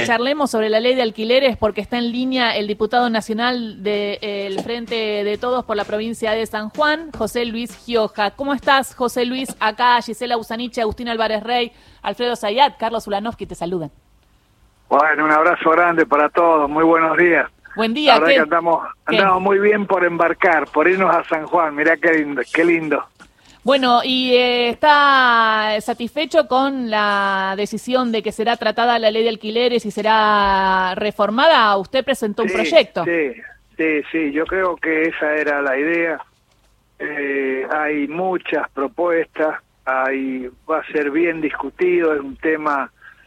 que charlemos sobre la ley de alquileres porque está en línea el diputado nacional del Frente de Todos por la provincia de San Juan, José Luis Gioja. ¿Cómo estás, José Luis? Acá Gisela Usanich, Agustín Álvarez Rey, Alfredo Zayat, Carlos Ulanovsky te saludan. Bueno, un abrazo grande para todos, muy buenos días. Buen día. La verdad que andamos muy bien por embarcar, por irnos a San Juan, mirá qué lindo, qué lindo. Bueno, y ¿está satisfecho con la decisión de que será tratada la ley de alquileres y será reformada? Usted presentó un proyecto. Sí, yo creo que esa era la idea. Hay muchas propuestas, va a ser bien discutido, es un tema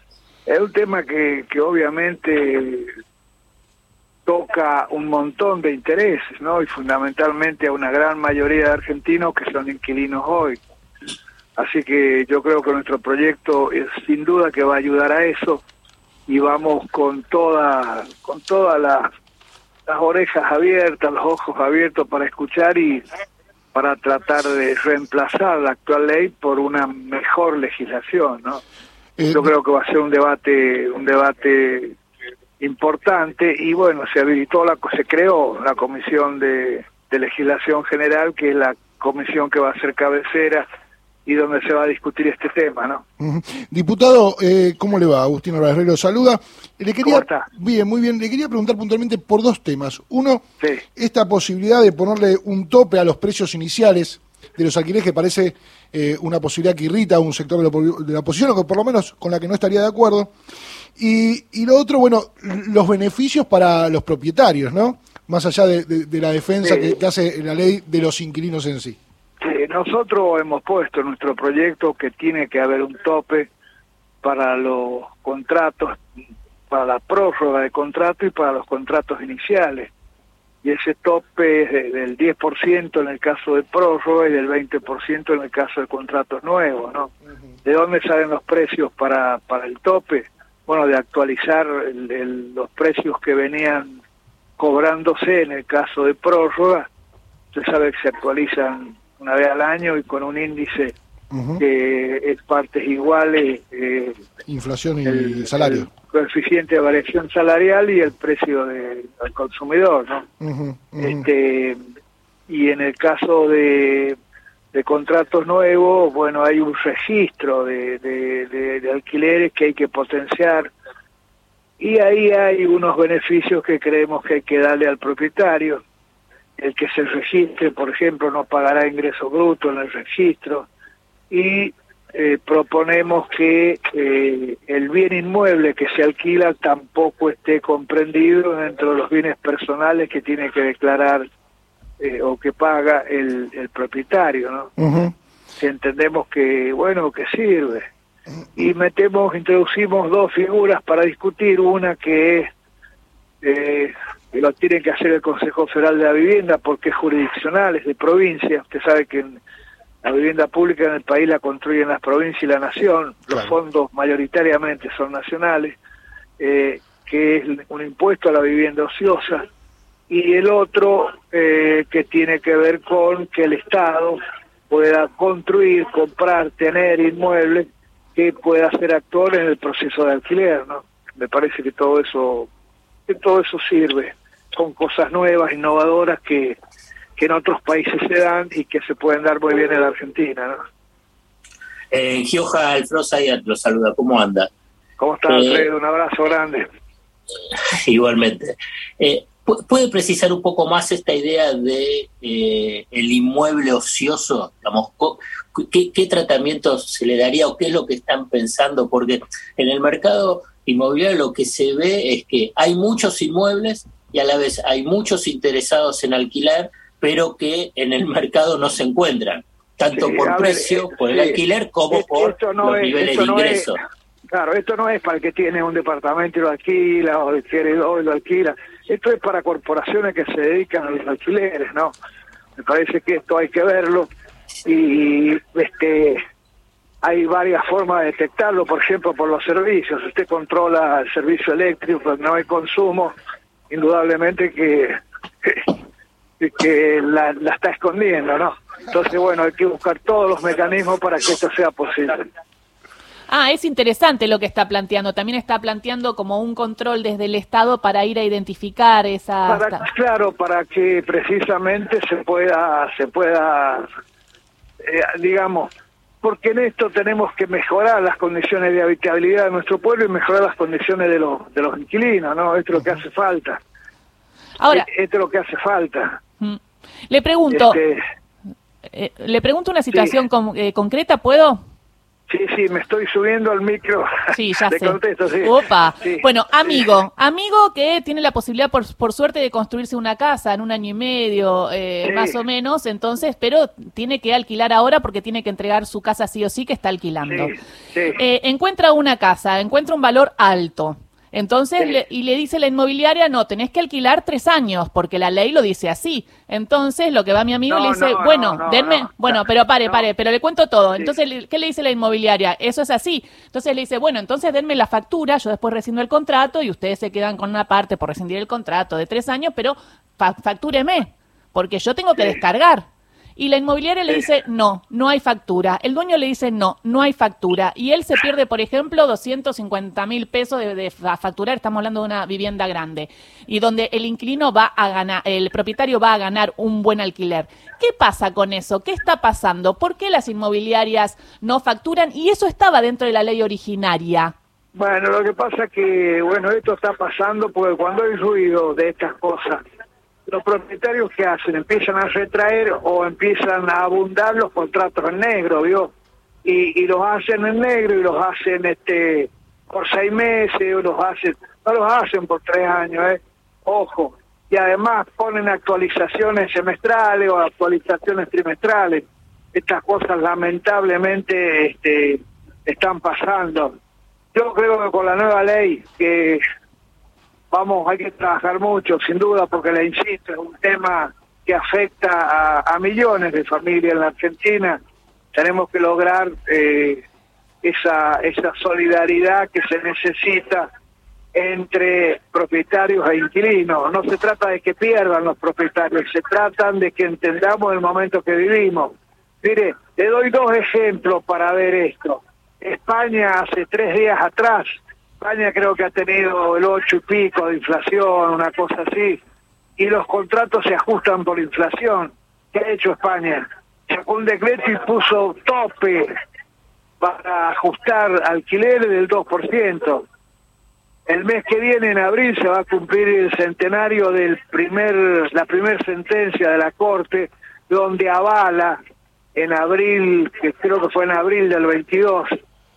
que obviamente toca un montón de intereses, ¿no? Y fundamentalmente a una gran mayoría de argentinos que son inquilinos hoy. Así que yo creo que nuestro proyecto sin duda que va a ayudar a eso y vamos con todas las orejas abiertas, los ojos abiertos para escuchar y para tratar de reemplazar la actual ley por una mejor legislación, ¿no? Yo creo que va a ser un debate importante y bueno, se creó la Comisión de Legislación General, que es la comisión que va a ser cabecera y donde se va a discutir este tema, ¿no? Diputado, ¿cómo le va? Agustín Álvarez Rey lo saluda. ¿Cómo está? Bien, muy bien. Le quería preguntar puntualmente por dos temas. Uno, sí, esta posibilidad de ponerle un tope a los precios iniciales de los alquileres, que parece una posibilidad que irrita a un sector de la oposición, o que por lo menos con la que no estaría de acuerdo. Y lo otro, bueno, los beneficios para los propietarios, ¿no? Más allá de la defensa que hace la ley de los inquilinos en sí. Sí, nosotros hemos puesto en nuestro proyecto que tiene que haber un tope para los contratos, para la prórroga de contrato y para los contratos iniciales. Y ese tope es del 10% en el caso de prórroga y del 20% en el caso de contratos nuevos, ¿no? ¿De dónde salen los precios para el tope? Bueno, de actualizar los precios que venían cobrándose en el caso de prórroga. Usted sabe que se actualizan una vez al año y con un índice que es partes iguales. Inflación y salario. El coeficiente de variación salarial y el precio al consumidor, ¿no? Y en el caso de contratos nuevos, bueno, hay un registro de alquileres que hay que potenciar y ahí hay unos beneficios que creemos que hay que darle al propietario. El que se registre, por ejemplo, no pagará ingreso bruto en el registro y proponemos que el bien inmueble que se alquila tampoco esté comprendido dentro de los bienes personales que tiene que declarar o que paga el propietario, ¿no? Si entendemos que, bueno, que sirve. Y introducimos dos figuras para discutir, una que es, lo tiene que hacer el Consejo Federal de la Vivienda porque es jurisdiccional, es de provincia. Usted sabe que la vivienda pública en el país la construyen las provincias y la nación, los fondos mayoritariamente son nacionales, que es un impuesto a la vivienda ociosa. Y el otro que tiene que ver con que el Estado pueda construir, comprar, tener inmuebles que pueda ser actor en el proceso de alquiler, ¿no? Me parece que todo eso sirve, con cosas nuevas, innovadoras que en otros países se dan y que se pueden dar muy bien en la Argentina, ¿no? Gioja, Alfredo Zayat lo saluda, ¿cómo anda? ¿Cómo está, Alfredo? Un abrazo grande. Igualmente. ¿Puede precisar un poco más esta idea de el inmueble ocioso? Digamos, ¿qué tratamiento se le daría o qué es lo que están pensando? Porque en el mercado inmobiliario lo que se ve es que hay muchos inmuebles y a la vez hay muchos interesados en alquilar, pero que en el mercado no se encuentran, tanto por precio, por el alquiler, como por los niveles de ingreso. Claro, esto no es para el que tiene un departamento y lo alquila, o quiere dos y lo alquila. Esto es para corporaciones que se dedican a los alquileres, ¿no? Me parece que esto hay que verlo y hay varias formas de detectarlo, por ejemplo, por los servicios. Si usted controla el servicio eléctrico, pues no hay consumo, indudablemente que la está escondiendo, ¿no? Entonces, bueno, hay que buscar todos los mecanismos para que esto sea posible. Ah, es interesante lo que está planteando. También está planteando como un control desde el Estado para ir a identificar esas... Claro, para que precisamente se pueda digamos, porque en esto tenemos que mejorar las condiciones de habitabilidad de nuestro pueblo y mejorar las condiciones de los inquilinos, ¿no? Esto es lo que hace falta. Ahora, esto es lo que hace falta. Le pregunto una situación concreta, ¿puedo? Sí, me estoy subiendo al micro. Sí, ya sé. Contesto, sí. Opa. Sí. Bueno, amigo que tiene la posibilidad, por suerte, de construirse una casa en 1 año y medio, más o menos, entonces, pero tiene que alquilar ahora porque tiene que entregar su casa sí o sí que está alquilando. Sí. Encuentra una casa, encuentra un valor alto. Entonces, le dice la inmobiliaria, no, tenés que alquilar 3 años, porque la ley lo dice así. Entonces, lo que va mi amigo le dice, pero pare, pero le cuento todo. Entonces, ¿qué le dice la inmobiliaria? Eso es así. Entonces le dice, bueno, entonces denme la factura, yo después rescindo el contrato y ustedes se quedan con una parte por rescindir el contrato de 3 años, pero factúreme, porque yo tengo que descargar. Y la inmobiliaria le dice, no hay factura. El dueño le dice, no hay factura. Y él se pierde, por ejemplo, 250.000 pesos de facturar. Estamos hablando de una vivienda grande. Y donde el inquilino el propietario va a ganar un buen alquiler. ¿Qué pasa con eso? ¿Qué está pasando? ¿Por qué las inmobiliarias no facturan? Y eso estaba dentro de la ley originaria. Bueno, lo que pasa que, esto está pasando porque cuando hay ruido de estas cosas, los propietarios ¿qué hacen? Empiezan a retraer o empiezan a abundar los contratos en negro, ¿vio? Y los hacen en negro y los hacen por 6 meses, o no los hacen por 3 años, ojo. Y además ponen actualizaciones semestrales o actualizaciones trimestrales. Estas cosas lamentablemente están pasando. Yo creo que con la nueva ley que hay que trabajar mucho, sin duda, porque le insisto, es un tema que afecta a millones de familias en la Argentina. Tenemos que lograr esa solidaridad que se necesita entre propietarios e inquilinos. No se trata de que pierdan los propietarios, se trata de que entendamos el momento que vivimos. Mire, le doy 2 ejemplos para ver esto. España hace 3 días atrás, España creo que ha tenido el 8 y pico de inflación, una cosa así, y los contratos se ajustan por inflación. ¿Qué ha hecho España? Sacó un decreto y puso tope para ajustar alquileres del 2%. El mes que viene, en abril, se va a cumplir el centenario de la primer sentencia de la Corte, donde avala, en abril, que creo que fue en abril del 22,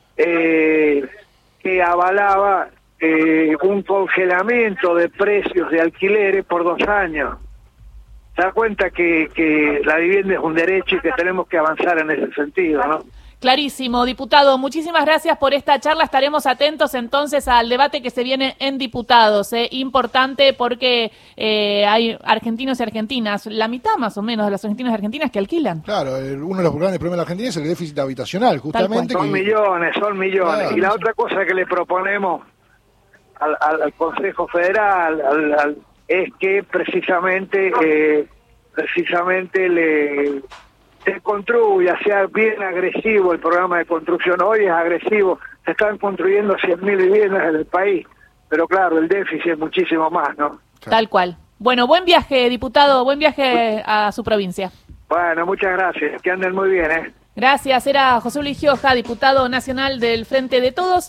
que avalaba un congelamiento de precios de alquileres por 2 años. Se da cuenta que la vivienda es un derecho y que tenemos que avanzar en ese sentido, ¿no? Clarísimo, diputado. Muchísimas gracias por esta charla. Estaremos atentos entonces al debate que se viene en diputados. Importante porque hay argentinos y argentinas, la mitad más o menos de los argentinos y argentinas que alquilan. Claro, uno de los grandes problemas de la Argentina es el déficit habitacional, justamente. Son millones. Claro, y la otra cosa que le proponemos al Consejo Federal es que precisamente se construya, sea bien agresivo el programa de construcción. Hoy es agresivo, se están construyendo 100.000 viviendas en el país, pero claro, el déficit es muchísimo más, ¿no? Tal cual. Bueno, buen viaje, diputado, buen viaje a su provincia. Bueno, muchas gracias, que anden muy bien, Gracias, era José Luis Gioja, diputado nacional del Frente de Todos.